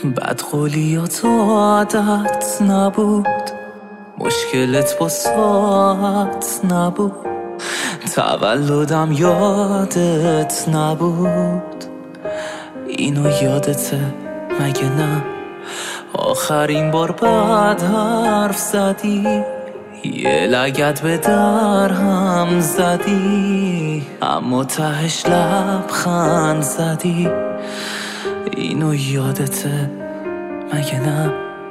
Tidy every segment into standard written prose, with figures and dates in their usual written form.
بدقولی تو عادت نبود، مشکلت با ساعت نبود، تولدم یادت نبود. اینو یادته مگه نه؟ آخرین بار بعد حرف زدی، یه لگد به در هم زدی، اما تهش لبخند زدی. اینو یادته مگه نه؟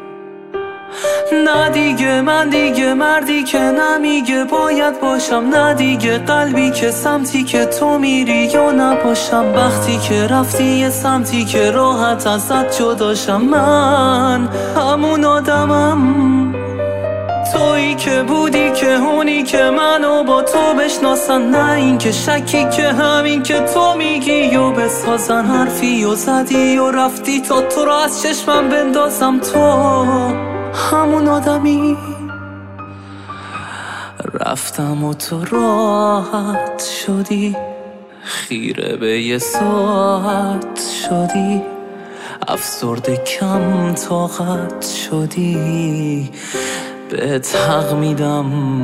نه دیگه من دیگه مردی که نمیگه باید باشم، نه دیگه قلبی که سمتی که تو میری یا نباشم، وقتی که رفتی یه سمتی که راحت ازت جداشم. من همون آدمم، تویی که بودی که اونی که منو با تو بشناسن، نه این که شکی که همین که تو میگی و بسازن. حرفی و زدی و رفتی تا تو رو از چشمم بندازم. تو همون آدمی، رفتم و تو راحت شدی، خیره به یه ساعت شدی، افسرده کم طاقت شدی. بهت حق میدم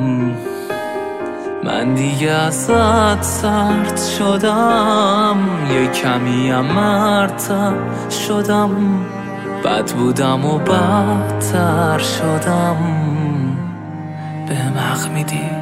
من دیگه ازت سرد شدم، یه کمی هم مرتب شدم، بد بودم و بدتر شدم. بهم حق میدی؟